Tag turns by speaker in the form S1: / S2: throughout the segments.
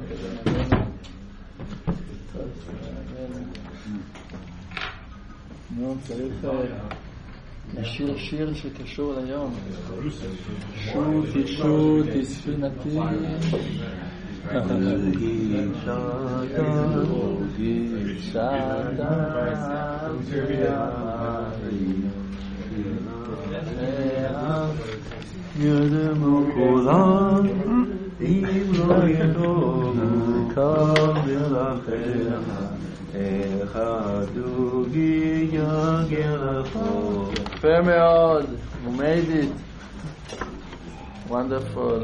S1: נו, צריך לשיר שיר שקשור ליום. שוטי שוטי ספינתי
S2: יודמו כולם אם לא ידעו קבל אחר אחד יגיע לך.
S1: יפה מאוד, you made it. Wonderful.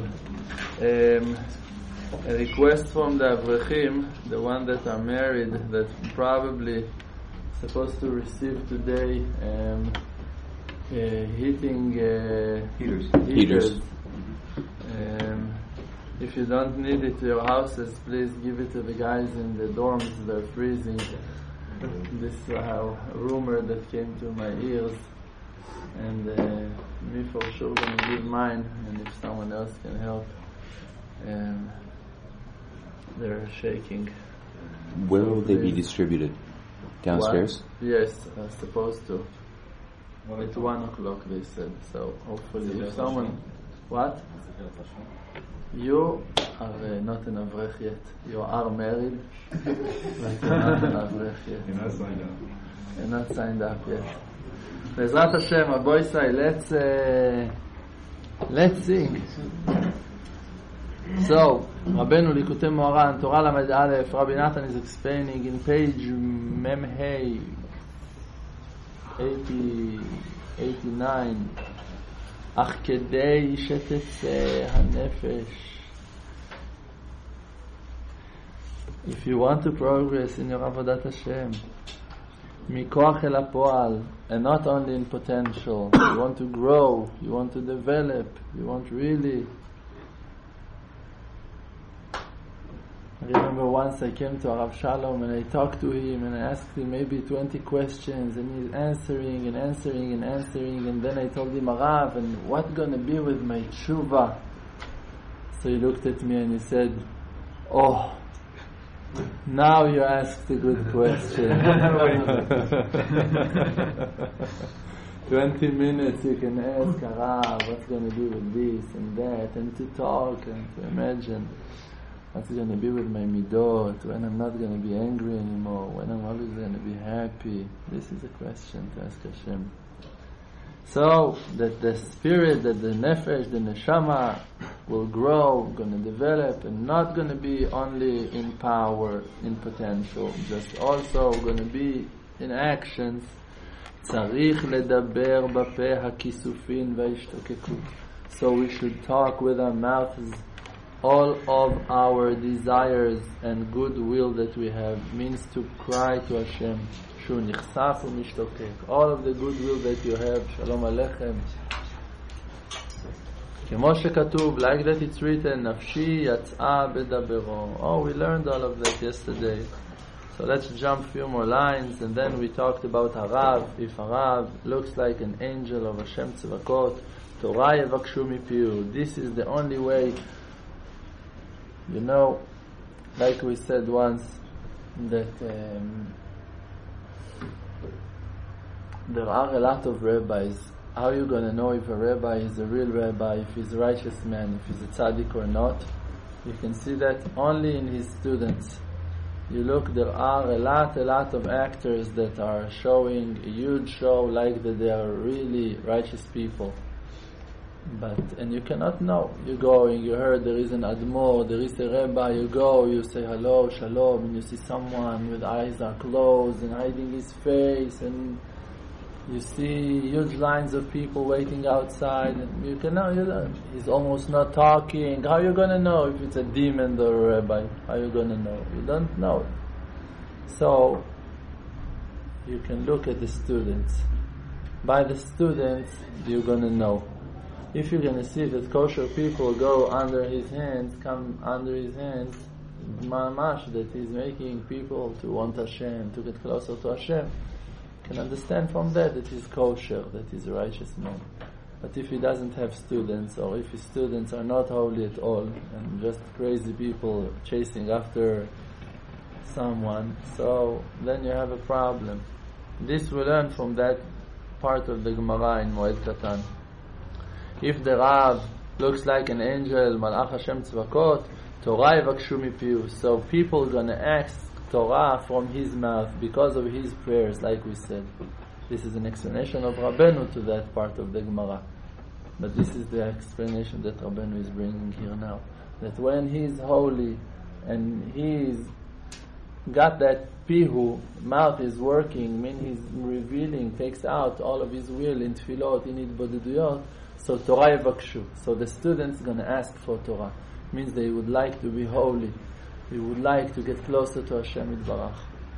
S1: A request from the Avrechim, the one that are married, that probably supposed to receive today heaters. If you don't need it to your houses, please give it to the guys in the dorms. They're freezing. This rumor that came to my ears, and me for sure gonna give mine, and if someone else can help. They're shaking.
S3: Where will they be distributed? Downstairs?
S1: What? Yes, supposed to. At 1 o'clock they said. So hopefully if someone... What? You are not an Avrech yet. You are married, but you're not an Avrech yet.
S4: You're not signed up.
S1: You're not signed up yet. Bezrat Hashem, Aboy Sai, let's sing. So, Rabbeinu Likutei Moharan, Torah Lamed Aleph, Rabbi Natan is explaining in page Memhei 89, אך כדי שתצא הנפש. If you want to progress in your Avodat Hashem, מכוח אל הפועל, and not only in potential, you want to grow, you want to develop, you want really... I remember once I came to Arav Shalom and I talked to him and I asked him maybe 20 questions and he's answering, and then I told him, Arav, and what's going to be with my tshuva? So he looked at me and he said, oh, now you asked a good question. 20 minutes you can ask Arav what's going to be with this and that, and to talk and to imagine what's going to be with my midot, when I'm not going to be angry anymore, when I'm always going to be happy. This is a question to ask Hashem. So that the spirit, that the nefesh, the neshama will grow, going to develop, and not going to be only in power, in potential, just also going to be in actions. צריך לדבר בפה הכיסופין וההשתוקקות. So we should talk with our mouths all of our desires and goodwill that we have, means to cry to Hashem. שהוא נחשף ומשתוקק. All of the goodwill that you have, Shalom Aleichem. כמו שכתוב, like that it's written, נפשי יצאה בדברו. Oh, we learned all of that yesterday. So let's jump a few more lines, and then we talked about Harav. If Harav looks like an angel of Hashem Tzvakot, Torah yevakshu mipiu. This is the only way. You know, like we said once, that there are a lot of rabbis. How are you going to know if a rabbi is a real rabbi, if he's a righteous man, if he's a tzaddik or not? You can see that only in his students. You look, there are a lot of actors that are showing a huge show like that they are really righteous people. And you cannot know. You go and you heard there is an admor, there is a rabbi, you go, you say hello, shalom, and you see someone with eyes are closed and hiding his face, and you see huge lines of people waiting outside, and you can know, he's almost not talking. How are you going to know if it's a demon or a rabbi? How are you going to know? You don't know. So, you can look at the students. By the students, you're going to know. If you're going to see that kosher people go under his hands, come under his hands, mamash, that he's making people to want Hashem, to get closer to Hashem, you can understand from that he's kosher, that he's a righteous man. But if he doesn't have students, or if his students are not holy at all, and just crazy people chasing after someone, so then you have a problem. This we learn from that part of the Gemara in Moed Katan. If the Rav looks like an angel, Malach Hashem Tzvakot, Torah yavakshu mipiu. So people gonna ask Torah from his mouth because of his prayers, like we said. This is an explanation of Rabbeinu to that part of the Gemara. But this is the explanation that Rabbeinu is bringing here now. That when he is holy and he's got that pihu, mouth is working, means he's revealing, takes out all of his will in tefillot, in itbodeduyot, so Torah yavakshu. So the students gonna ask for Torah. Means they would like to be holy. They would like to get closer to Hashem Yitbarach.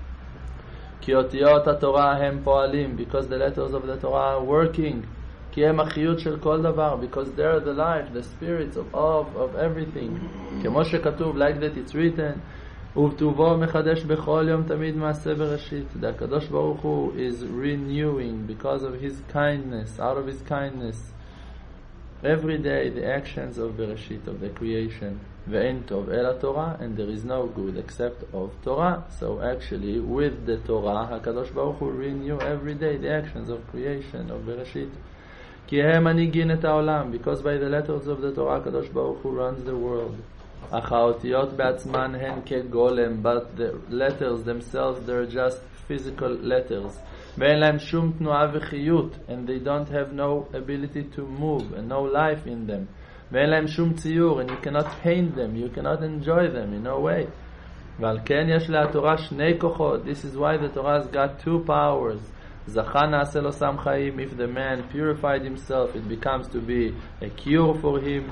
S1: כי אותיות התורה הם פועלים, because the letters of the Torah are working. כי הם החיות של כל דבר, because they are the life, the spirits of everything. כמו שכתוב, like that it's written, ובטובו מחדש בכל יום תמיד מעשה בראשית. The הקדוש ברוך הוא is renewing, because of his kindness, out of his kindness, every day the actions of Bereshit, of the creation. ואין טוב אלא תורה, and there is no good except of Torah. So actually with the Torah HaKadosh Baruch Hu renew every day the actions of creation, of Bereshit. כי הם מנהיגים את העולם, because by the letters of the Torah HaKadosh Baruch Hu runs the world. אך האותיות בעצמן הן כגולם, but the letters themselves, they're just physical letters. ואין להם שום תנועה וחיות, and they don't have no ability to move and no life in them. ואין להם שום ציור, and you cannot paint them, you cannot enjoy them in no way. ועל כן יש לתורה שני כוחות. This is why the Torah has got two powers. זכה נעשה לו סם חיים. If the man purified himself, it becomes to be a cure for him.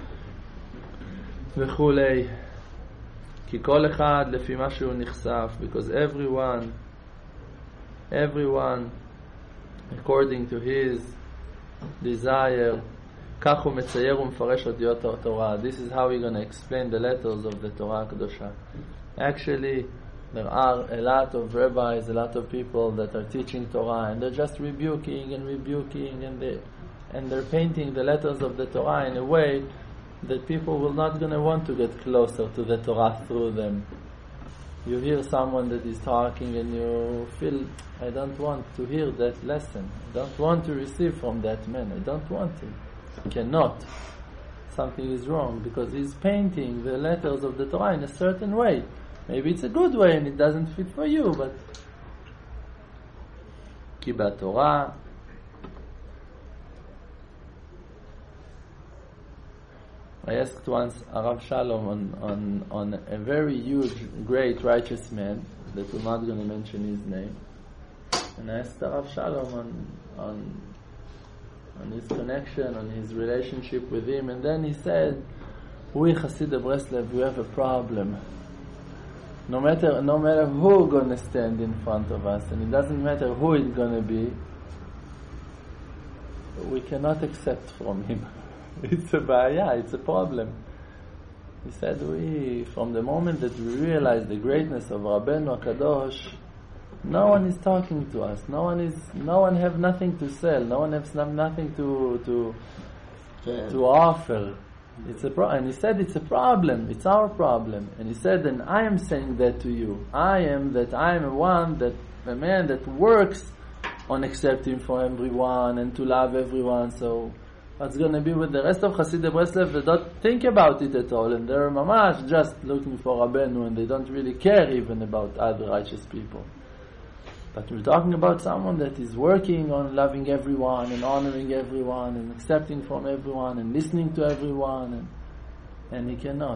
S1: וכולי. כי כל אחד לפי מה שהוא נחשף, because everyone according to his desire, כך הוא מצייר ומפרש אותיות התורה. This is how we're going to explain the letters of the Torah הקדושה. Actually, there are a lot of rabbis, a lot of people that are teaching Torah, and they're just rebuking, and they're painting the letters of the Torah in a way that people will not going to want to get closer to the Torah through them. You hear someone that is talking and you feel, I don't want to hear that lesson. I don't want to receive from that man. I don't want to. I cannot. Something is wrong because he's painting the letters of the Torah in a certain way. Maybe it's a good way and it doesn't fit for you, but כי בתורה I asked once Arav Shalom on a very huge, great, righteous man that we're not going to mention his name, and I asked Arav Shalom on his connection, on his relationship with him, and then he said, we Hasidic Breslev, we have a problem. No matter who going to stand in front of us, and it doesn't matter who it's going to be, we cannot accept from him. It's a baya, it's a problem. He said, from the moment that we realize the greatness of Rabbeinu HaKadosh, no one is talking to us. No one have nothing to sell. No one has nothing to offer. And he said it's a problem. It's our problem. And he said, and I am saying that to you. I am a man that works on accepting for everyone and to love everyone. So what's going to be with the rest of Hasidic Breslev? They don't think about it at all, and they're mamash just looking for Rabbeinu, and they don't really care even about other righteous people. But we're talking about someone that is working on loving everyone and honoring everyone and accepting from everyone and listening to everyone, and he cannot.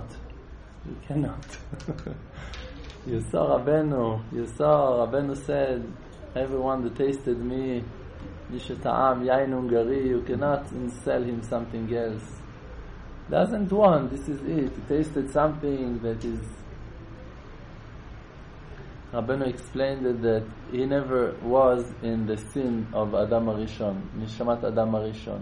S1: You saw Rabbeinu said, everyone that tasted me, Yishata'am, Yain Ungari, you cannot sell him something else. Doesn't want, this is it. He tasted something that is... Rabbeinu explained that he never was in the sin of Adam HaRishon, Nishamat Adam HaRishon.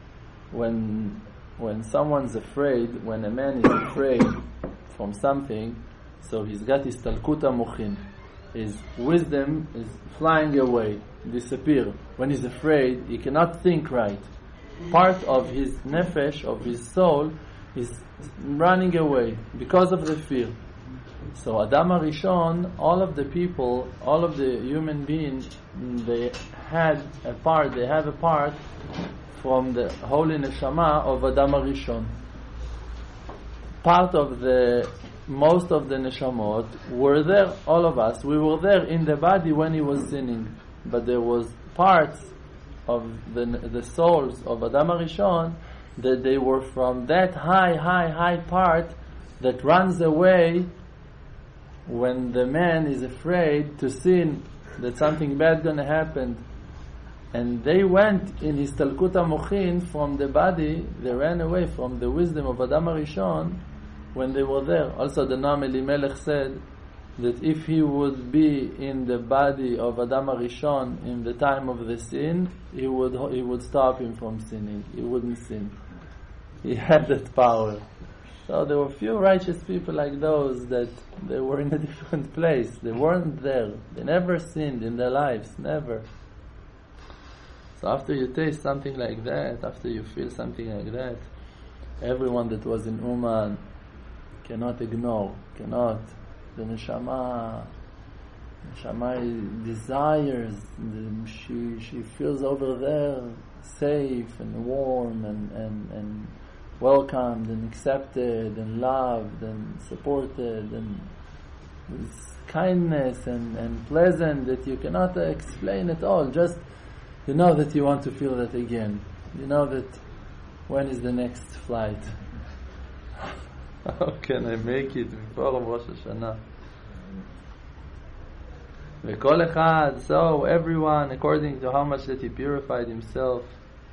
S1: When someone's afraid, when a man is afraid from something, so he's got his talkut mochin. His wisdom is flying away, disappear. When he's afraid, he cannot think right. part of his nefesh, of his soul, is running away because of the fear. So Adam HaRishon, all of the people, all of the human beings, they have a part from the holy neshama of Adam HaRishon. Most of the neshamot were there, all of us, we were there in the body when he was sinning. But there was parts of the souls of Adam HaRishon that they were from that high part that runs away when the man is afraid to sin, that something bad gonna happen. And they went in his Talkut HaMochin from the body, they ran away from the wisdom of Adam HaRishon when they were there. Also the Noam Elimelech said that if he would be in the body of Adam HaRishon in the time of the sin, he would stop him from sinning. He wouldn't sin. He had that power. So there were few righteous people like those that they were in a different place. They weren't there. They never sinned in their lives. Never. So after you taste something like that, after you feel something like that, everyone that was in Uman cannot ignore, cannot. The neshama desires, she feels over there safe and warm and welcomed and accepted and loved and supported, and it's kindness and pleasant that you cannot explain at all. Just you know that you want to feel that again. You know that when is the next flight? How can I make it before Rosh Hashanah? V'kol echad, so everyone, according to how much that he purified himself,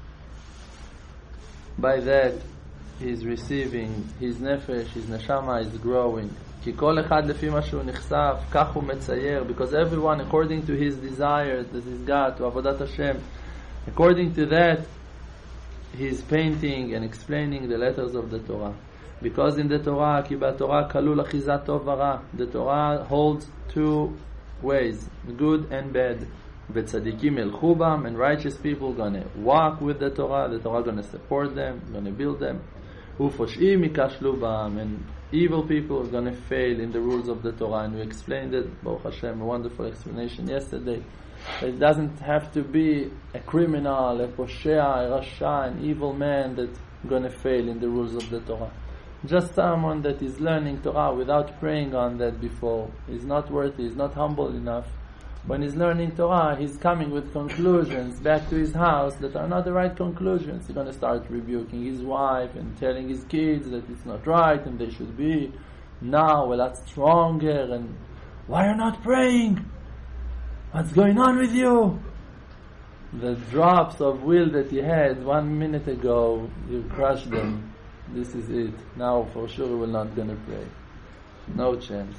S1: by that he is receiving, his nefesh, his neshama is growing. Ki kol echad lefi ma shu nichsaf, kach hu metzayer, because everyone, according to his desire that he's got, to avodat Hashem, according to that, he is painting and explaining the letters of the Torah. Because in the Torah, ki ba'Torah kalul achizat tov v'ra, the Torah holds two ways, good and bad. V'tzadikim elchu bam, and righteous people gonna walk with the Torah gonna support them, gonna build them. U'fosh'im ikashlu bam, and evil people are gonna fail in the rules of the Torah. And we explained it, Baruch Hashem, a wonderful explanation yesterday. It doesn't have to be a criminal, a poshea, a rasha, an evil man that's gonna fail in the rules of the Torah. Just someone that is learning Torah without praying on that before is not worthy, is not humble enough. When he's learning Torah, he's coming with conclusions back to his house that are not the right conclusions. He's going to start rebuking his wife and telling his kids that it's not right and they should be now a lot stronger. And why are you not praying? What's going on with you? The drops of will that he had 1 minute ago, you crushed them. This is it. Now for sure we're not going to pray. No chance.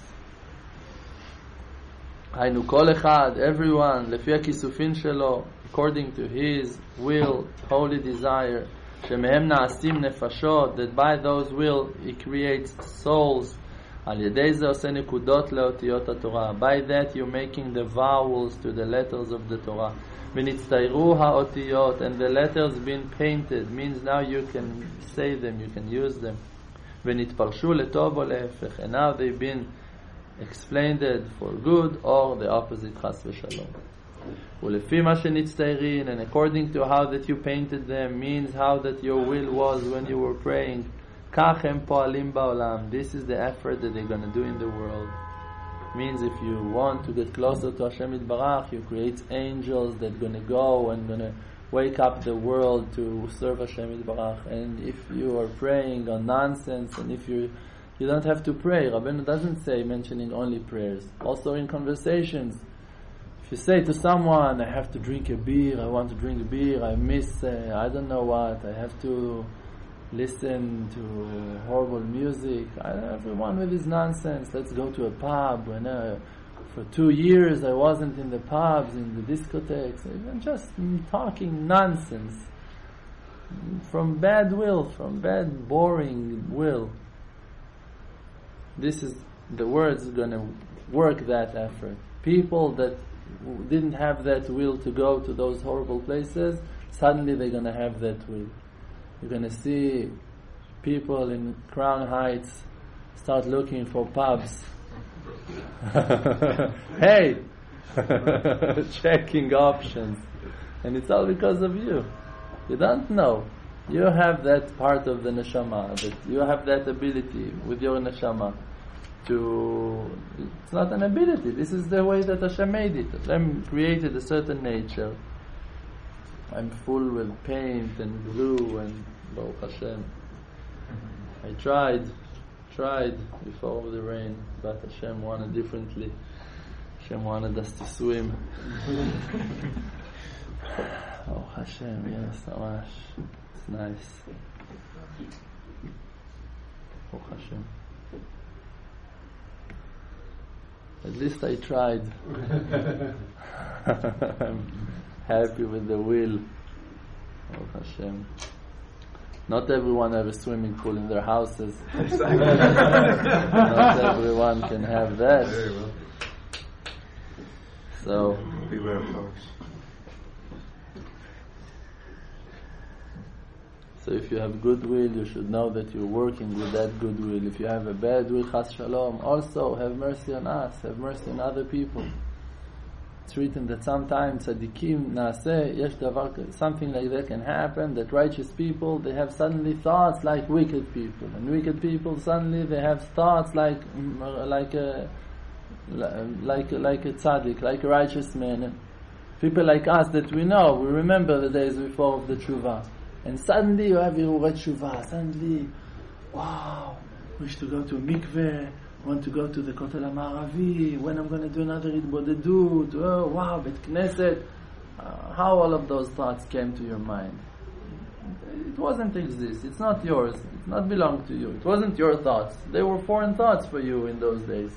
S1: Haynu kol echad, everyone, לפי הכיסופין שלו, according to his will, holy desire, שמהם נעשים נפשות, that by those will he creates souls, על ידי זה עושה נקודות לאותיות התורה. By that you're making the vowels to the letters of the Torah. ונצטיירו האותיות, and the letters being painted, means now you can say them, you can use them. ונתפרשו לטוב או להפך, and now they've been explained it for good or the opposite, chas v'shalom. ולפי מה שנצטיירין, and according to how that you painted them, means how that your will was when you were praying. כך הם פועלים בעולם. This is the effort that they're going to do in the world. Means if you want to get closer to Hashem Yitbarach, you create angels that are going to go and going to wake up the world to serve Hashem Yitbarach. And if you are praying on nonsense, and if you don't have to pray, Rabbeinu doesn't say mentioning only prayers. Also in conversations, if you say to someone, I have to drink a beer, I want to drink a beer, I miss, I don't know what, I have to listen to horrible music, everyone with his nonsense, let's go to a pub. When for 2 years I wasn't in the pubs, in the discotheques, even just talking nonsense from bad will, from bad boring will. This is the words going to work that effort. People that didn't have that will to go to those horrible places, suddenly they're going to have that will. You're going to see people in Crown Heights start looking for pubs. Hey! Checking options. And it's all because of you. You don't know. You have that part of the neshama, that you have that ability with your neshama to... It's not an ability. This is the way that Hashem made it. Hashem created a certain nature. I'm full with paint and glue and Baruch Hashem. I tried before the rain, but Hashem wanted differently. Hashem wanted us to swim. Oh Hashem, yes, Amash. It's nice. Oh Hashem. At least I tried. I'm happy with the will. Oh Hashem. Not everyone have a swimming pool in their houses. Not everyone can have that.
S2: Very well.
S1: So
S2: Beware, folks.
S1: So if you have goodwill, you should know that you're working with that goodwill. If you have a bad will, chas shalom, also have mercy on us, have mercy on other people. It's written that sometimes tzaddikim naaseh, yesh davar, something like that can happen, that righteous people, they have suddenly thoughts like wicked people. And wicked people, suddenly they have thoughts like a tzaddik, like a righteous man. And people like us that we know, we remember the days before of the tshuva. And suddenly you have Hirurei Tshuva. Suddenly, wow, wish to go to a mikveh, want to go to the Kotel HaMa'aravi, when I'm going to do another Hitbodedut, oh wow, Bet Knesset. How all of those thoughts came to your mind? It wasn't exist. It's not yours. It not belong to you. It wasn't your thoughts. They were foreign thoughts for you in those days.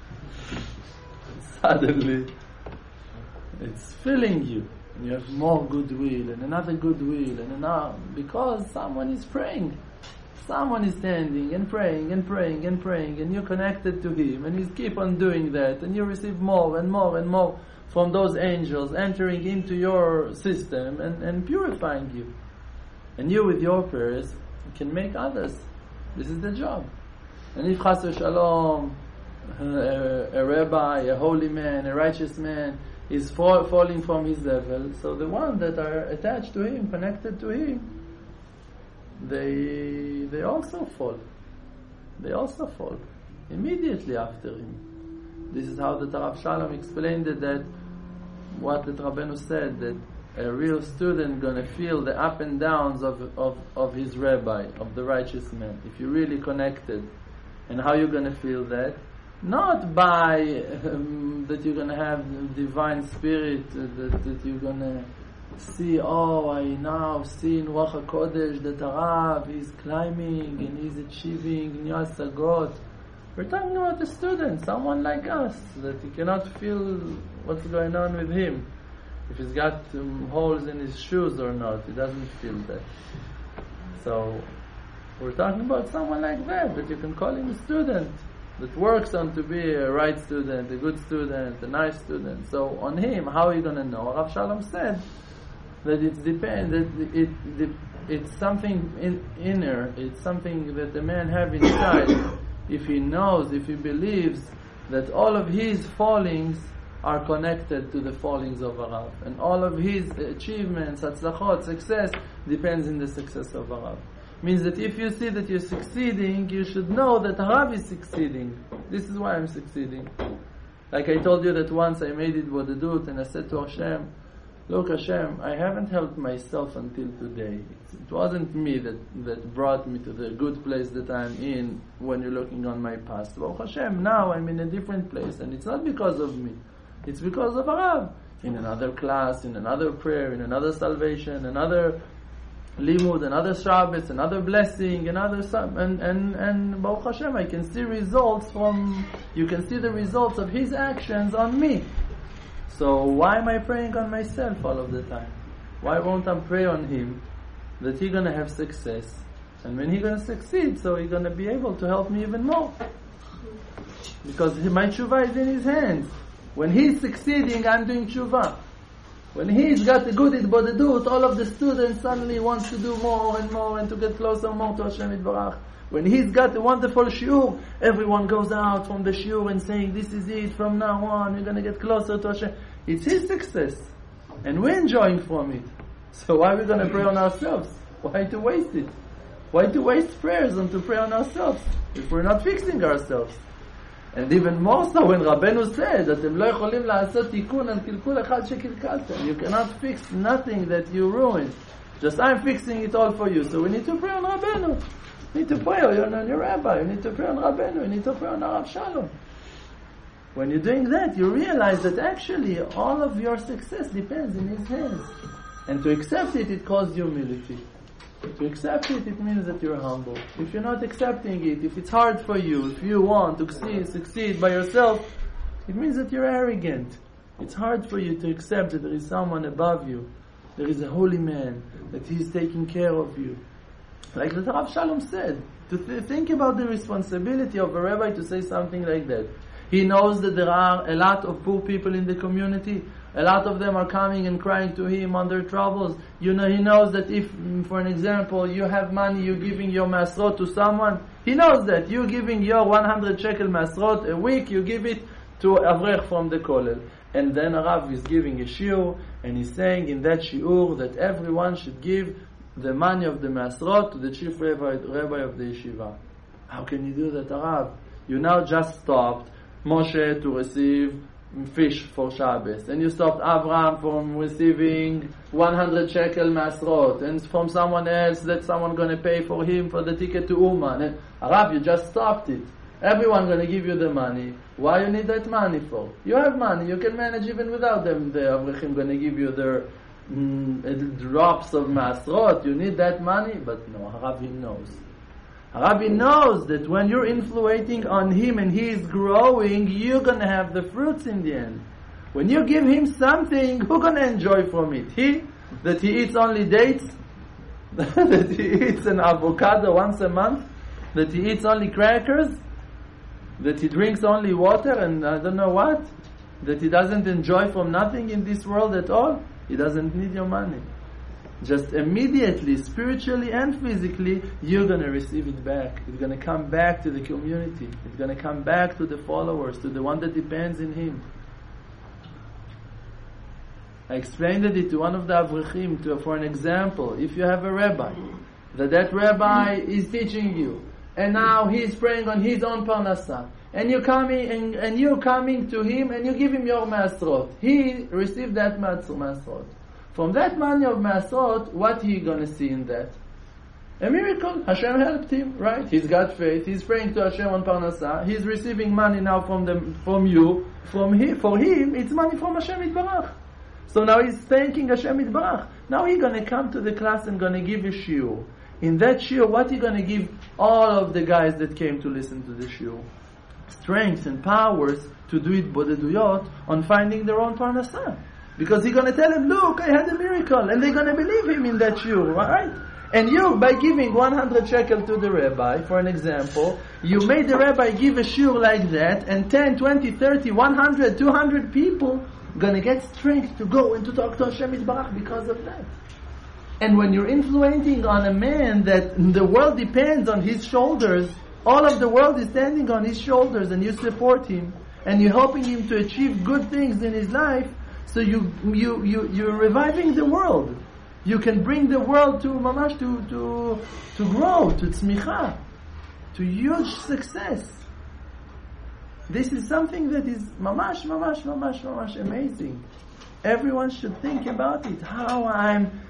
S1: Suddenly, it's filling you. You have more goodwill and another goodwill and another, because someone is praying. Someone is standing and praying and praying and praying, and you're connected to him, and he's keep on doing that, and you receive more and more and more from those angels entering into your system and purifying you. And you with your prayers can make others. This is the job. And if chas v'shalom, a rabbi, a holy man, a righteous man is falling from his level, so the ones that are attached to him, connected to him, they also fall. They also fall immediately after him. This is how the Rav Shalom explained it, that what the Rabbeinu said, that a real student gonna feel the up and downs of his rabbi, of the righteous man, if you're really connected. And how you're gonna feel that? Not by that you're going to have divine spirit, that you're going to see, oh, I now see in Ruach HaKodesh that Arav is climbing and he's achieving Niyas Sagot. We're talking about a student, someone like us, that you cannot feel what's going on with him. If he's got holes in his shoes or not, he doesn't feel that. So, we're talking about someone like that you can call him a student, that works on to be a right student, a good student, a nice student. So on him, how are you going to know? Rav Shalom said that it depends, that it's something inner, it's something that the man have inside. If he knows, if he believes that all of his fallings are connected to the fallings of Arav, and all of his achievements, hatzlachot, success, depends in the success of Arav. Means that if you see that you're succeeding, you should know that Arav is succeeding. This is why I'm succeeding. Like I told you that once I made it Bodedut, and I said to Hashem, look Hashem, I haven't helped myself until today. It wasn't me that brought me to the good place that I'm in when you're looking on my past. Well, Hashem, now I'm in a different place, and it's not because of me. It's because of Arav. In another class, in another prayer, in another salvation, another limud, another Shabbos, another blessing, another and Baruch Hashem, I can see results you can see the results of his actions on me. So why am I praying on myself all of the time? Why won't I pray on him that he's gonna have success, and when he's gonna succeed, so he's gonna be able to help me even more, because my tshuva is in his hands. When he's succeeding, I'm doing tshuva. When he's got a good itbodedut, all of the students suddenly want to do more and more and to get closer more to Hashem Yitbarach. When he's got a wonderful shiur, everyone goes out from the shiur and saying, this is it, from now on, you're going to get closer to Hashem. It's his success. And we're enjoying from it. So why are we going to pray on ourselves? Why to waste it? Why to waste prayers and to pray on ourselves if we're not fixing ourselves? And even more so when Rabbeinu said that אתם לא יכולים לעשות תיקון על קלקול אחד שקלקלתם. You cannot fix nothing that you ruined. Just I'm fixing it all for you. So we need to pray on Rabbeinu. You need to pray on your rabbi. You need to pray on Rabbeinu. You need to pray on Arav Shalom. When you're doing that, you realize that actually all of your success depends in his hands. And to accept it, it calls humility. To accept it, it means that you're humble. If you're not accepting it, if it's hard for you, if you want to succeed by yourself, it means that you're arrogant. It's hard for you to accept that there is someone above you. There is a holy man, that he's taking care of you. Like the Rav Shalom said, to think about the responsibility of a rabbi to say something like that. He knows that there are a lot of poor people in the community. A lot of them are coming and crying to him on their troubles. He knows that if, for an example, you have money, you're giving your masrot to someone. He knows that. You're giving your 100 shekel masrot a week, you give it to Avrech from the Kollel. And then a Rav is giving a shiur, and he's saying in that shiur that everyone should give the money of the masrot to the chief rabbi of the yeshiva. How can you do that, Rav? You now just stopped Moshe to receive fish for Shabbos, and you stopped Abraham from receiving 100 shekel masrot, and from someone else that someone going to pay for him for the ticket to Uman. And Rav, you just stopped it. Everyone going to give you the money. Why you need that money for? You have money, you can manage even without them. The Avrechim going to give you their drops of masrot. You need that money, but no, Haravi knows. Haravi knows that when you're influencing on him and he is growing, you're going to have the fruits in the end. When you give him something, who's going to enjoy from it? He? That he eats only dates? That he eats an avocado once a month? That he eats only crackers? That he drinks only water and I don't know what? That he doesn't enjoy from nothing in this world at all? He doesn't need your money. Just immediately, spiritually and physically, you're going to receive it back. It's going to come back to the community. It's going to come back to the followers, to the one that depends in him. I explained it to one of the Avrechim for an example. If you have a rabbi, that rabbi is teaching you, and now he's praying on his own parnasa, and you're coming and you're coming to him and you give him your masrot. He received that masrot. From that money of masrot, what he going to see in that? A miracle. Hashem helped him, right? He's got faith. He's praying to Hashem on parnasa. He's receiving money now from you. For him, it's money from Hashem Yitbarach. So now he's thanking Hashem Yitbarach. Now he's going to come to the class and going to give a shiur. In that shiur, what he going to give all of the guys that came to listen to the shiur? Strength and powers to do it bodeduyot on finding their own parnasa. Because he's going to tell them, look, I had a miracle. And they're going to believe him in that shiur, right? And you, by giving 100 shekel to the rabbi, for an example, you made the rabbi give a shiur like that, and 10, 20, 30, 100, 200 people going to get strength to go and to talk to Hashem Yitbarach because of that. And when you're influencing on a man that the world depends on his shoulders, all of the world is standing on his shoulders, and you support him, and you're helping him to achieve good things in his life, so you're reviving the world. You can bring the world to mamash, to grow, to tzmicha, to huge success. This is something that is mamash amazing. Everyone should think about it. How I'm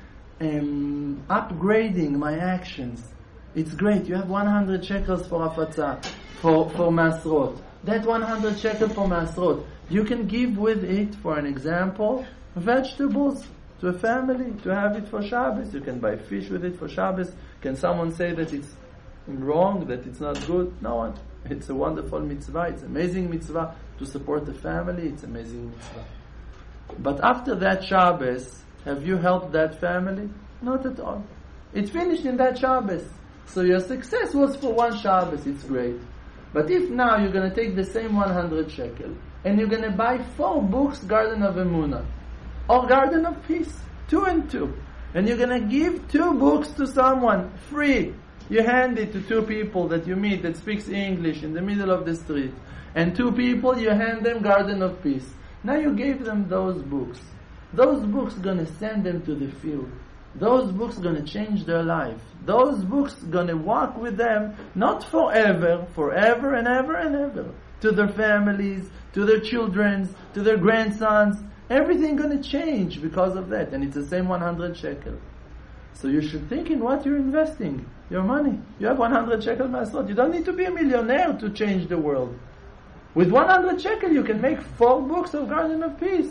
S1: upgrading my actions. It's great. You have 100 shekels for afatza, for masrot. That 100 shekels for masrot, you can give with it, for an example, vegetables to a family, to have it for Shabbos. You can buy fish with it for Shabbos. Can someone say that it's wrong, that it's not good? No, it's a wonderful mitzvah. It's an amazing mitzvah to support the family. It's an amazing mitzvah. But after that Shabbos, have you helped that family? Not at all. It finished in that Shabbos. So your success was for one Shabbos. It's great. But if now you're going to take the same 100 shekel and you're going to buy 4 books, Garden of Emunah, or Garden of Peace. 2 and 2. And you're going to give 2 books to someone, free. You hand it to 2 people that you meet that speaks English in the middle of the street. And 2 people, you hand them Garden of Peace. Now you gave them those books. Those books going to send them to the field. Those books going to change their life. Those books going to walk with them, not forever, forever and ever and ever. To their families, to their children, to their grandsons. Everything going to change because of that. And it's the same 100 shekel. So you should think in what you're investing. Your money. You have 100 shekel masrot. You don't need to be a millionaire to change the world. With 100 shekel you can make 4 books of Garden of Peace.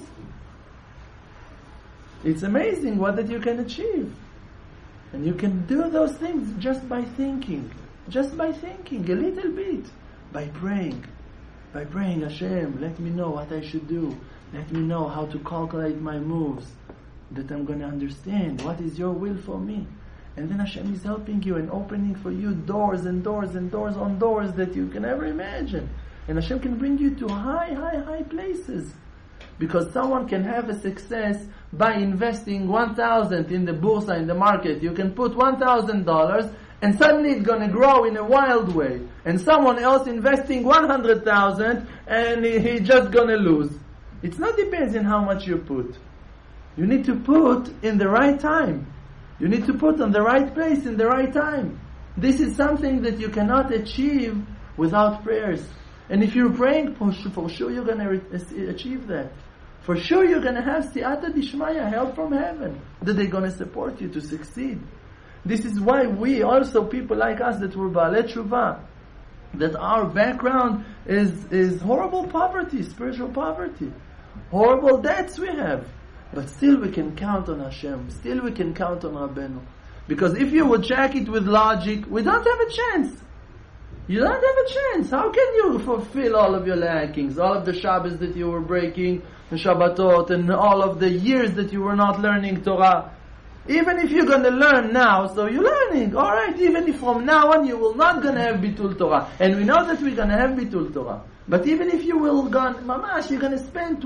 S1: It's amazing what that you can achieve. And you can do those things just by thinking. Just by thinking a little bit. By praying. By praying, Hashem, let me know what I should do. Let me know how to calculate my moves. That I'm going to understand what is your will for me. And then Hashem is helping you and opening for you doors and doors and doors on doors that you can never imagine. And Hashem can bring you to high places. Because someone can have a success by investing 1,000 in the bursa, in the market. You can put $1,000 and suddenly it's going to grow in a wild way. And someone else investing 100,000 and he's just going to lose. It's not depends on how much you put. You need to put in the right time. You need to put on the right place in the right time. This is something that you cannot achieve without prayers. And if you're praying, for sure you're going to achieve that. For sure you're going to have siyata dishmaya, help from heaven, that they're going to support you to succeed. This is why we also, people like us that were Baalei Tshuva, that our background is horrible poverty, spiritual poverty. Horrible debts we have. But still we can count on Hashem. Still we can count on Rabbeinu. Because if you would check it with logic, we don't have a chance. You don't have a chance. How can you fulfill all of your lackings? All of the Shabbos that you were breaking, the Shabbatot, and all of the years that you were not learning Torah. Even if you're going to learn now, so you're learning. Alright, even if from now on you will not going to have Bitul Torah. And we know that we're going to have Bitul Torah. But even if you will go, mamash, you're going to spend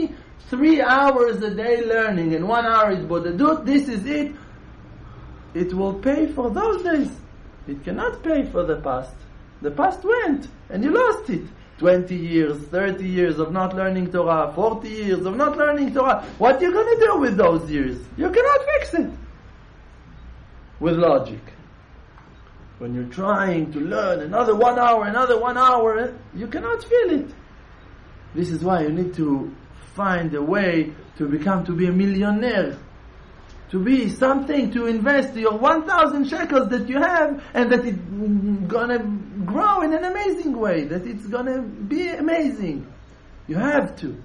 S1: 23 hours a day learning, and 1 hour is Bodedut, this is it. It will pay for those days. It cannot pay for the past. The past went, and you lost it. 20 years, 30 years of not learning Torah, 40 years of not learning Torah. What are you going to do with those years? You cannot fix it with logic. When you're trying to learn another 1 hour, you cannot feel it. This is why you need to find a way to be a millionaire. To be something, to invest your 1,000 shekels that you have, and that it's gonna grow in an amazing way, that it's gonna be amazing. You have to.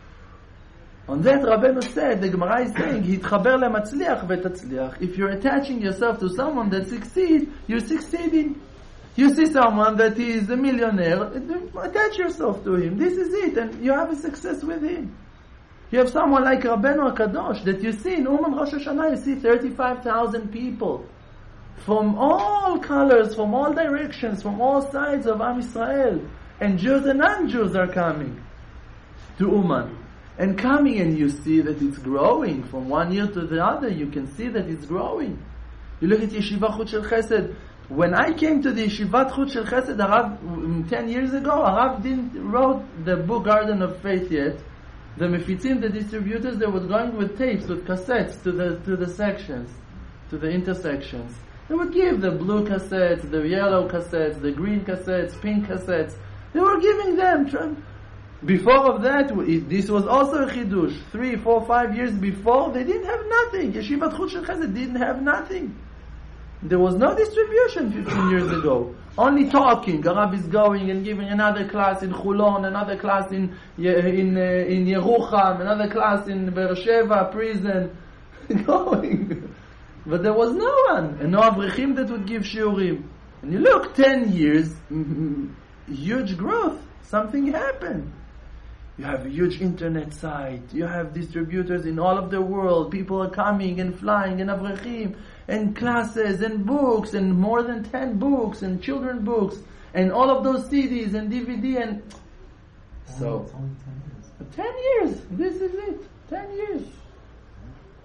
S1: On that, Rabbeinu said, the Gemara is saying, "Hitchaber lematzliach v'tatzliach." If you're attaching yourself to someone that succeeds, you're succeeding. You see someone that is a millionaire, attach yourself to him. This is it, and you have a success with him. You have someone like Rabbeinu HaKadosh that you see in Uman Rosh Hashanah, you see 35,000 people from all colors, from all directions, from all sides of Am Yisrael, and Jews and non-Jews are coming to Uman. And coming, and you see that it's growing from one year to the other. You can see that it's growing. You look at Yeshiva Chut Shel Chesed. When I came to the Yeshivat Chut Shel Chesed, Arav, 10 years ago, Arav didn't wrote the book Garden of Faith yet. The mefitzim, the distributors, they were going with tapes, with cassettes to the sections, to the intersections. They would give the blue cassettes, the yellow cassettes, the green cassettes, pink cassettes. They were giving them. Before of that, this was also a chidush. 3, 4, 5 years before, they didn't have nothing. Yeshivat Chut Shel Chesed didn't have nothing. There was no distribution 15 years ago. Only talking. Arab is going and giving another class in Chulon, another class in Yerucham, another class in Beersheba prison. Going. But there was no one. And no Avrechim that would give shiurim. And you look, 10 years, huge growth. Something happened. You have a huge internet site. You have distributors in all of the world. People are coming and flying, and Avrechim, and classes, and books, and more than 10 books, and children books, and all of those CDs, and DVD, and... So,
S2: It's only 10 years.
S1: 10 years. This is it. 10 years.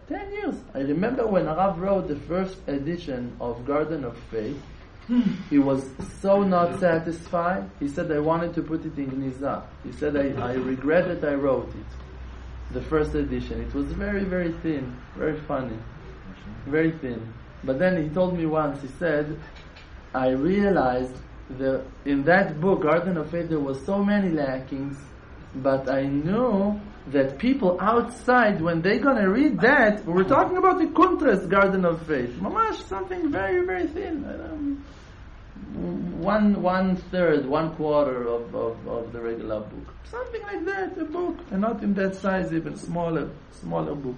S1: 10 years. I remember when Arav wrote the first edition of Garden of Faith, he was so not satisfied. He said, I wanted to put it in Gnizah. He said, I regret that I wrote it. The first edition. It was very, very thin, very funny, very thin. But then he told me once, he said, I realized that in that book, Garden of Faith, there was so many lackings, but I knew that people outside, when they're going to read that, we're talking about the Kuntras Garden of Faith. Mamash, something very, very thin. One third, 1/4 of the regular book. Something like that, a book. And not in that size, even smaller book.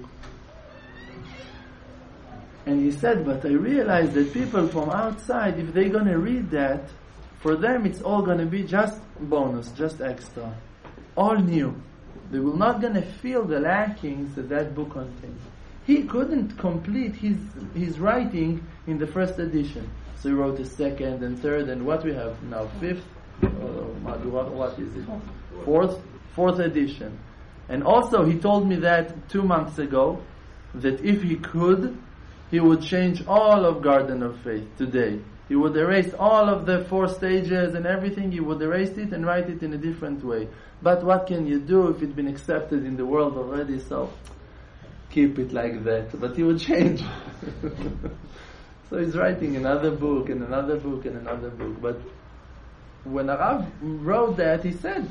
S1: And he said, but I realized that people from outside, if they're going to read that, for them it's all going to be just bonus, just extra. All new. They will not going to feel the lackings that book contains. He couldn't complete his writing in the first edition. So he wrote a second and third, and what we have now, fifth, what is it? Fourth edition. And also he told me that 2 months ago, that if he could, he would change all of Garden of Faith today. He would erase all of the 4 stages and everything, he would erase it and write it in a different way. But what can you do if it's been accepted in the world already, so keep it like that. But he would change. So he's writing another book and another book and another book. But when Arav wrote that, he said,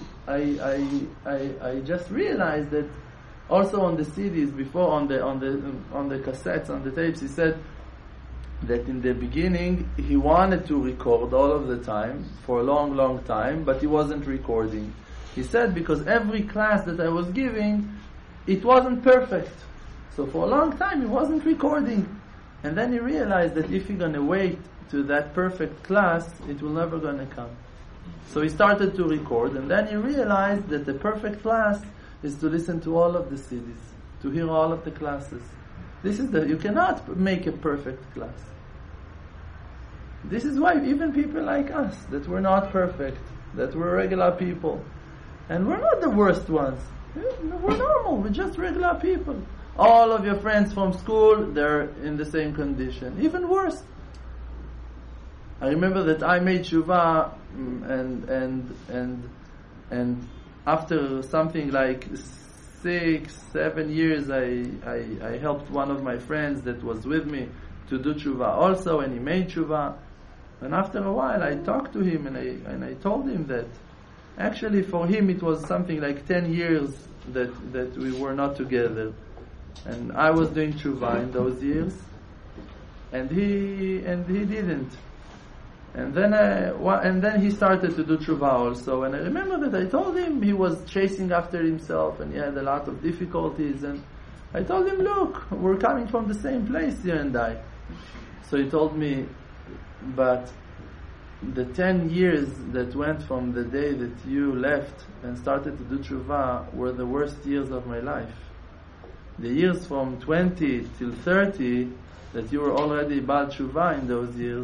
S1: I just realized that also on the CDs before, on the cassettes, on the tapes, he said that in the beginning he wanted to record all of the time for a long, long time, but he wasn't recording. He said because every class that I was giving, it wasn't perfect. So for a long time he wasn't recording. And then he realized that if he's going to wait to that perfect class, it will never going to come. So he started to record, and then he realized that the perfect class is to listen to all of the CDs, to hear all of the classes. You cannot make a perfect class. This is why even people like us, that we're not perfect, that we're regular people, and we're not the worst ones. We're normal, we're just regular people. All of your friends from school, they're in the same condition, even worse. I remember that I made tshuva, and after something like 6-7 years, I helped one of my friends that was with me to do tshuva also, and he made tshuva. And after a while, I talked to him, and I told him that actually for him it was something like 10 years that we were not together. And I was doing tshuva in those years, and he didn't. And then he started to do tshuva also. And I remember that I told him he was chasing after himself, and he had a lot of difficulties. And I told him, look, we're coming from the same place, you and I. So he told me, but the 10 years that went from the day that you left and started to do tshuva were the worst years of my life. The years from 20 till 30 that you were already Baal Tshuva in those years,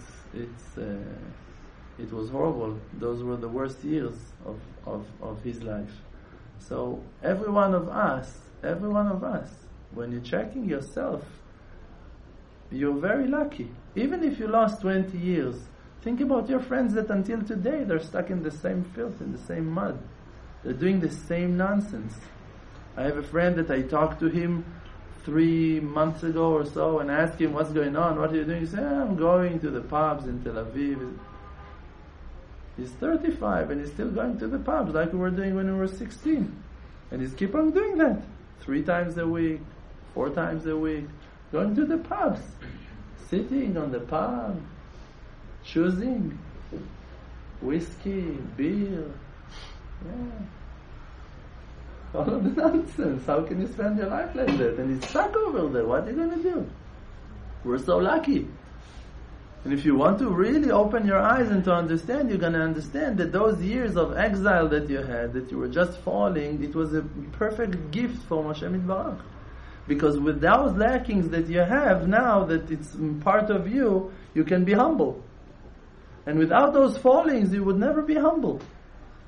S1: it was horrible. Those were the worst years of his life. So every one of us, when you're checking yourself, you're very lucky. Even if you lost 20 years, think about your friends that until today they're stuck in the same filth, in the same mud. They're doing the same nonsense. I have a friend that I talked to him 3 months ago or so and asked him, what's going on? What are you doing? He said, I'm going to the pubs in Tel Aviv. He's 35 and he's still going to the pubs like we were doing when we were 16. And he's keep on doing that. 3 times a week, 4 times a week. Going to the pubs. Sitting on the pub. Choosing. Whiskey, beer. Yeah. All of the nonsense. How can you spend your life like that? And he's stuck over there. What are you going to do? We're so lucky. And if you want to really open your eyes and to understand, you're going to understand that those years of exile that you had, that you were just falling, it was a perfect gift from Hashem Yitbarach. Because with those lackings that you have now, that it's part of you, you can be humble. And without those fallings, you would never be humble.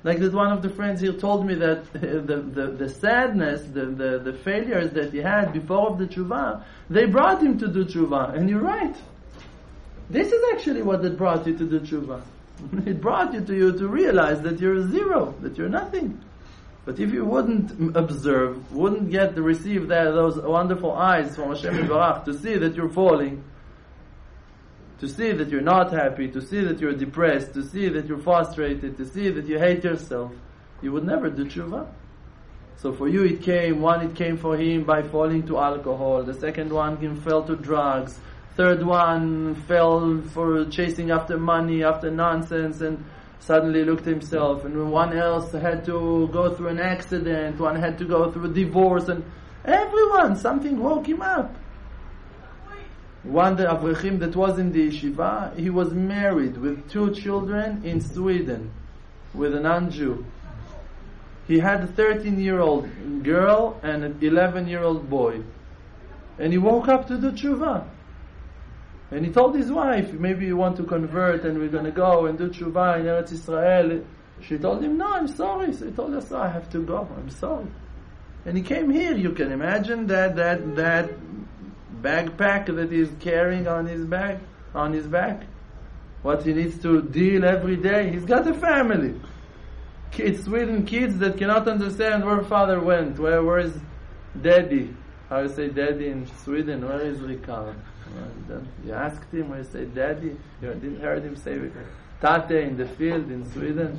S1: Like that one of the friends here told me that the sadness, the failures that he had before of the tshuva, they brought him to do tshuva. And you're right. This is actually what it brought you to do tshuva. It brought you to realize that you're a zero, that you're nothing. But if you wouldn't observe, wouldn't receive those wonderful eyes from Hashem Yisbarach to see that you're falling, to see that you're not happy, to see that you're depressed, to see that you're frustrated, to see that you hate yourself, you would never do tshuva. So for you it came for him by falling to alcohol. The second one, he fell to drugs. Third one fell for chasing after money, after nonsense, and suddenly looked at himself. And one else had to go through an accident, one had to go through a divorce, and everyone, something woke him up. One, the Avrechim that was in the yeshiva, he was married with 2 children in Sweden with a non-Jew. He had a 13-year-old girl and an 11-year-old boy. And he woke up to do tshuva. And he told his wife, maybe you want to convert and we're going to go and do tshuva in Eretz Israel. She told him, no, I'm sorry. So he told her, so I have to go, I'm sorry. And he came here. You can imagine that backpack that he's carrying on his back. What he needs to deal every day. He's got a family. Sweden kids that cannot understand where father went. Where is daddy? How you say daddy in Sweden? Where is Ricard? You asked him, where you say daddy? You didn't hear him say tate in the field in Sweden?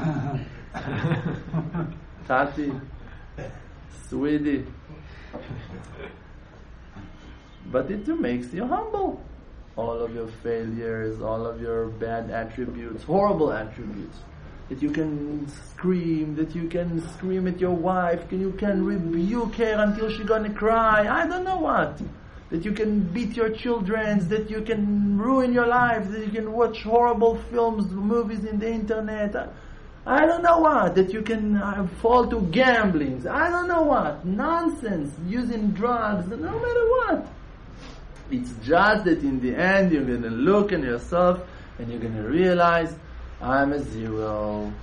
S1: Tati, Swede. But it makes you humble. All of your failures, all of your bad attributes, horrible attributes. That you can scream at your wife, you can rebuke her until she's gonna cry, I don't know what. That you can beat your children, that you can ruin your life, that you can watch horrible films, movies in the internet, I don't know what. That you can fall to gambling, I don't know what. Nonsense, using drugs, no matter what. It's just that in the end you're going to look at yourself and you're going to realize, I'm a zero.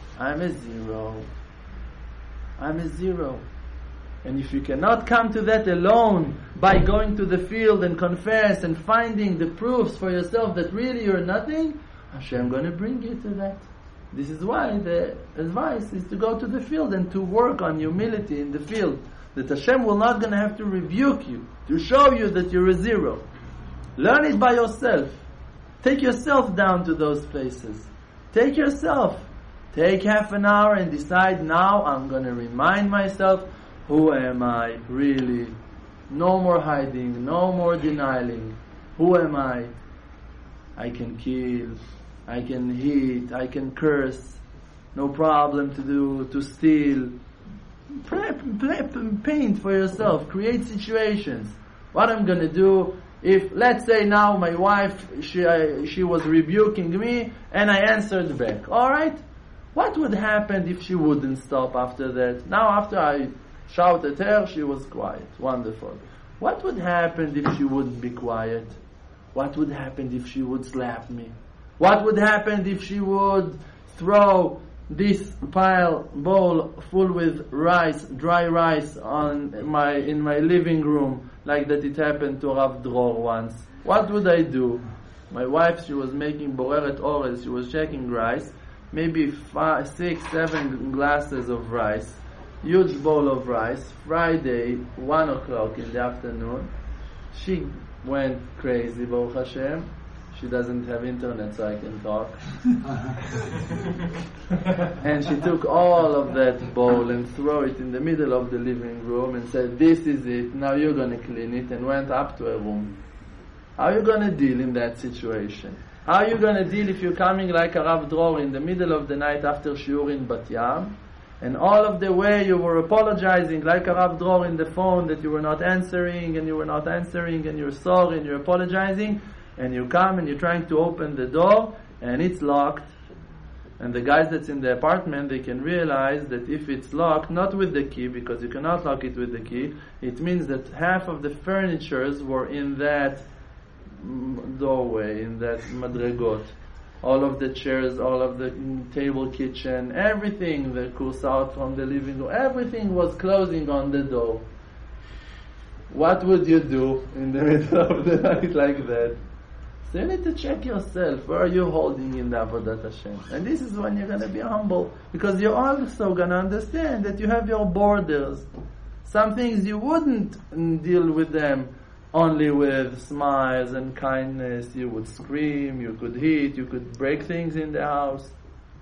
S1: And if you cannot come to that alone by going to the field and confess and finding the proofs for yourself that really you're nothing, Hashem going to bring you to that. This is why the advice is to go to the field and to work on humility in the field. That Hashem will not going to have to rebuke you, to show you that you're a zero. Learn it by yourself. Take yourself down to those places. Take half an hour and decide, now I'm going to remind myself, who am I really? No more hiding, no more denying. Who am I? I can kill, I can hit, I can curse. No problem to steal. Paint for yourself. Create situations. What I'm going to do if, let's say now my wife, she was rebuking me and I answered back. Alright? What would happen if she wouldn't stop after that? Now after I shouted at her, she was quiet. Wonderful. What would happen if she wouldn't be quiet? What would happen if she would slap me? What would happen if she would throw this bowl full with rice, dry rice, in my living room, like that it happened to Rav Dror once? What would I do? My wife, she was making boreret orez, she was checking rice, maybe 5, 6, 7 glasses of rice, huge bowl of rice. Friday, 1 o'clock in the afternoon, she went crazy, Baruch Hashem. She doesn't have internet, so I can talk. And she took all of that bowl and threw it in the middle of the living room and said, this is it, now you're going to clean it, and went up to her room. How are you going to deal in that situation? How are you going to deal if you're coming like a Rav Dror in the middle of the night after shiur in Bat Yam, and all of the way you were apologizing like a Rav Dror in the phone that you were not answering, and you're sorry and you're apologizing, and you come and you're trying to open the door and it's locked, and the guys that's in the apartment, they can realize that if it's locked, not with the key, because you cannot lock it with the key, it means that half of the furnitures were in that doorway, in that madregot. all of the chairs, all of the table kitchen, everything, the kursot from the living room, everything was closing on the door. What would you do in the middle of the night like that? So you need to check yourself. Where are you holding in the Avodat Hashem? And this is when you're going to be humble, because you're also going to understand that you have your borders. Some things you wouldn't deal with them only with smiles and kindness. You would scream, you could hit, you could break things in the house.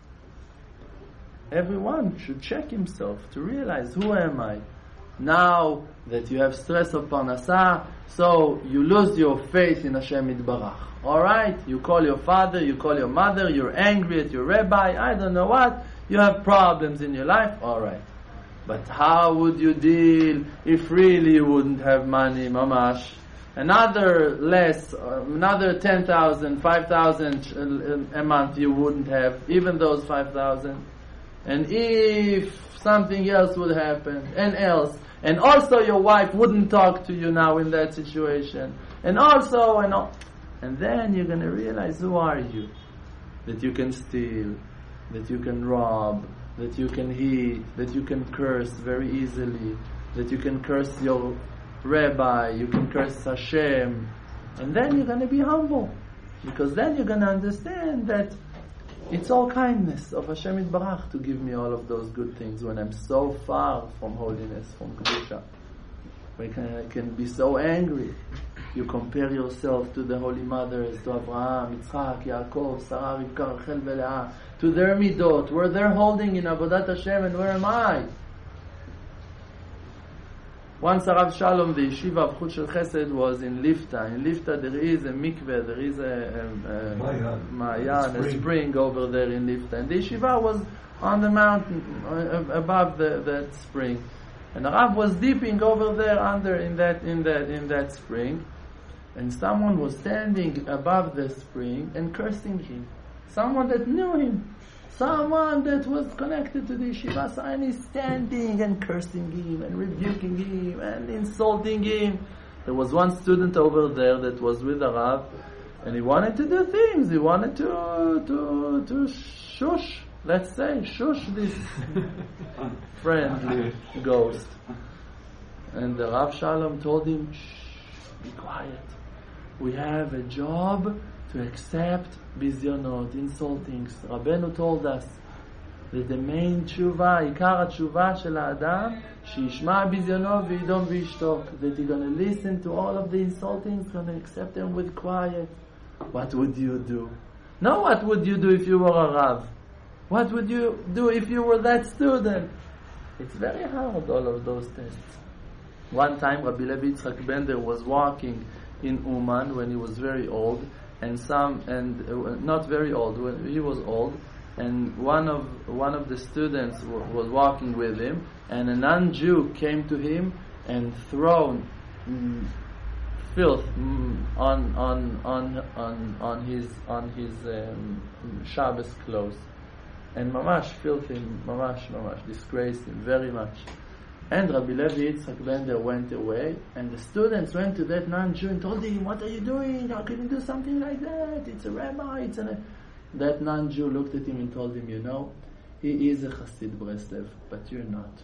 S1: Everyone should check himself to realize, who am I? Now that you have stress of Parnassah, so you lose your faith in Hashem Yitbarach. Alright? You call your father, you call your mother, you're angry at your rabbi, I don't know what, you have problems in your life, alright. But how would you deal if really you wouldn't have money, mamash? Another 10,000, 5,000 a month you wouldn't have, even those 5,000. And if something else would happen, and also your wife wouldn't talk to you now in that situation, and then you're going to realize, who are you? That you can steal, that you can rob, that you can hit, that you can curse very easily, that you can curse your rabbi, you can curse Hashem, and then you're going to be humble, because then you're going to understand that it's all kindness of Hashem Yitbarach to give me all of those good things when I'm so far from holiness, from Kedusha. I can be so angry. You compare yourself to the holy mothers, to Abraham, Yitzchak, Yaakov, Sarah, Rivka, Rachel, Leah, to their midot, where they're holding in Avodat Hashem, and where am I? Once Arav Shalom, the yeshiva of Chut Shel Chesed, was in Lifta. In Lifta there is a mikveh, there is a Mayan, a spring over there in Lifta. And the yeshiva was on the mountain above that spring. And Arav was dipping over there in that spring. And someone was standing above the spring and cursing him. Someone that knew him. Someone that was connected to the yeshiva, and he's standing and cursing him and rebuking him and insulting him. There was one student over there that was with the Rav, and he wanted to do things. He wanted to shush, let's say, shush this friendly ghost. And the Rav Shalom told him, shh, be quiet. We have a job to accept bizyonot, insultings. Rabbeinu told us that the main tshuva, ikar tshuva shel ha'adam, sheyishma bizyonot v'yidom v'yishtok, that you're going to listen to all of the insultings, going to accept them with quiet. What would you do? No, what would you do if you were a Rav? What would you do if you were that student? It's very hard, all of those tests. One time Rabbi Levi Yitzchak Bender was walking in Uman when he was very old, not very old, when he was old, and one of the students was walking with him, and a non-Jew came to him and thrown filth on his Shabbos clothes, and mamash filth him, mamash disgraced him very much. And Rabbi Levi Yitzchak Bender went away, and the students went to that non-Jew and told him, what are you doing? How can you do something like that? It's a rabbi. That non-Jew looked at him and told him, he is a Chassid Breslev, but you're not.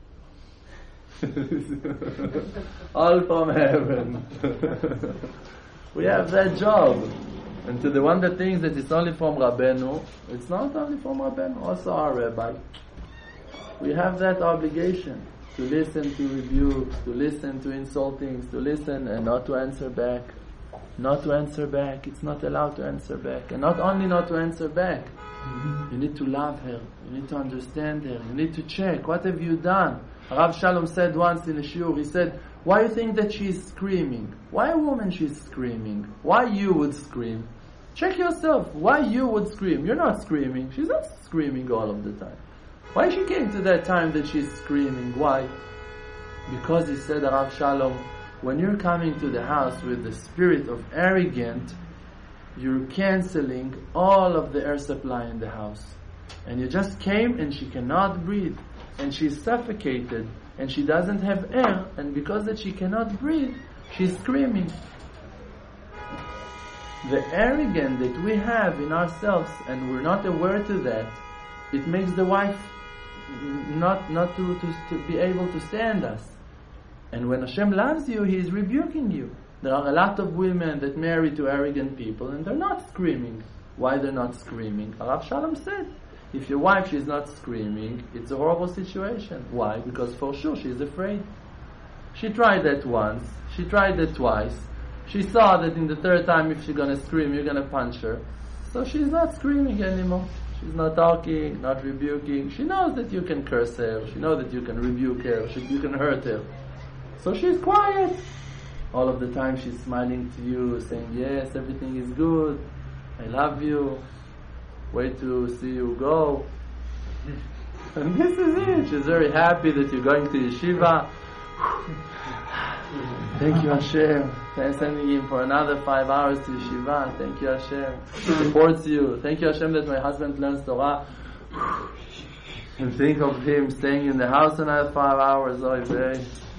S1: All from heaven. We have that job. And to the one that thinks that it's only from Rabbeinu, it's not only from Rabbeinu, also our rabbi. We have that obligation to listen to rebukes, to listen to insultings, to listen and not to answer back. Not to answer back. It's not allowed to answer back. And not only not to answer back, you need to love her. You need to understand her. You need to check. What have you done? Rav Shalom said once in a shiur, he said, why do you think that she's screaming? Why a woman she's screaming? Why you would scream? Check yourself. Why you would scream? You're not screaming. She's not screaming all of the time. Why she came to that time that she's screaming? Why? Because he said, Rav Shalom, when you're coming to the house with the spirit of arrogant, you're canceling all of the air supply in the house. And you just came and she cannot breathe. And she's suffocated. And she doesn't have air. And because that she cannot breathe, she's screaming. the arrogance that we have in ourselves and we're not aware to that, it makes the wife not to be able to stand us. And when Hashem loves you, He is rebuking you. There are a lot of women that marry to arrogant people and they're not screaming. Why they're not screaming? Rav Shalom said, if your wife she's not screaming, it's a horrible situation. Why? Because for sure she's afraid. She tried that once, she tried that twice. She saw that in the third time if she's gonna scream, you're gonna punch her. So she's not screaming anymore. She's not talking, not rebuking. She knows that you can curse her. She knows that you can rebuke her. You can hurt her. So she's quiet. All of the time she's smiling to you, saying, yes, everything is good. I love you. Wait to see you go. And this is it. She's very happy that you're going to yeshiva. Thank you, Hashem. They're sending him for another 5 hours to yeshiva. Thank you, Hashem. He supports you. Thank you, Hashem, that my husband learns Torah. And think of him staying in the house another 5 hours. Oh, very.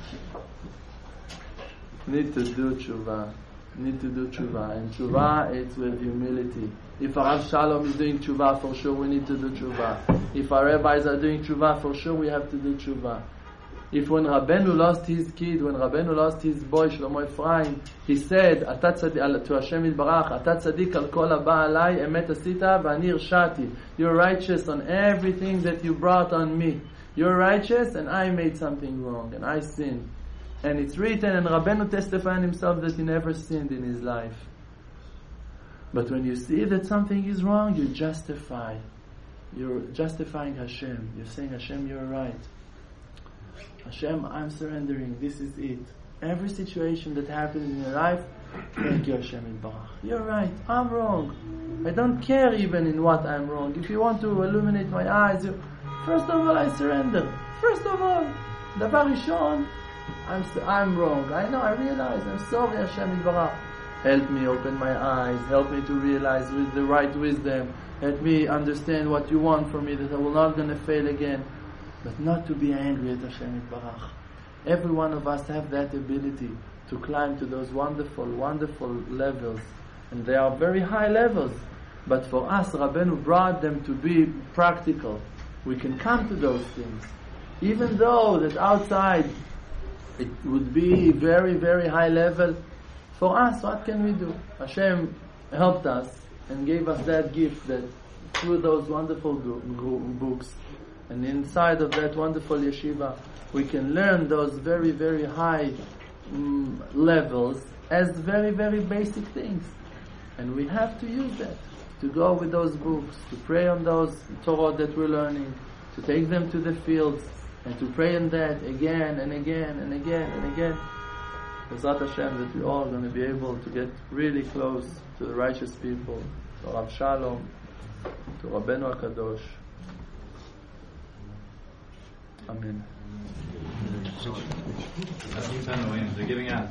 S1: Need to do tshuva. Need to do tshuva. And tshuva, it's with humility. If our Rav Shalom is doing tshuva, for sure we need to do tshuva. If our rabbis are doing tshuva, for sure we have to do tshuva. If when Rabbeinu lost his kid, when Rabbeinu lost his boy, Shlomo Ephraim, he said, to Hashem Yitbarach, Ata tzadik al kol haba alai, emet asita v'ani irshati. You're righteous on everything that you brought on me. You're righteous and I made something wrong and I sinned. And it's written, and Rabbeinu testified himself that he never sinned in his life. But when you see that something is wrong, you justify. You're justifying Hashem. You're saying, Hashem, you're right. Hashem, I'm surrendering. This is it. Every situation that happens in your life, thank you, Hashem Yitbarach. You're right. I'm wrong. I don't care even in what I'm wrong. If you want to illuminate my eyes, first of all, I surrender. First of all, Davar Rishon, I'm wrong. I know, I realize. I'm sorry, Hashem Yitbarach. Help me open my eyes. Help me to realize with the right wisdom. Help me understand what you want from me, that I will not going to fail again. But not to be angry at Hashem Yitbarach. Every one of us have that ability to climb to those wonderful, wonderful levels. And they are very high levels. But for us, Rabbeinu brought them to be practical. We can come to those things. Even though that outside it would be very, very high level, for us, what can we do? Hashem helped us and gave us that gift that through those wonderful books and inside of that wonderful yeshiva, we can learn those very, very high levels as very, very basic things. And we have to use that, to go with those books, to pray on those Torah that we're learning, to take them to the fields, and to pray on that again and again and again and again. Bezrat Hashem, that we all are going to be able to get really close to the righteous people, to Rav Shalom, to Rabbeinu HaKadosh. Amen.
S4: They're giving out.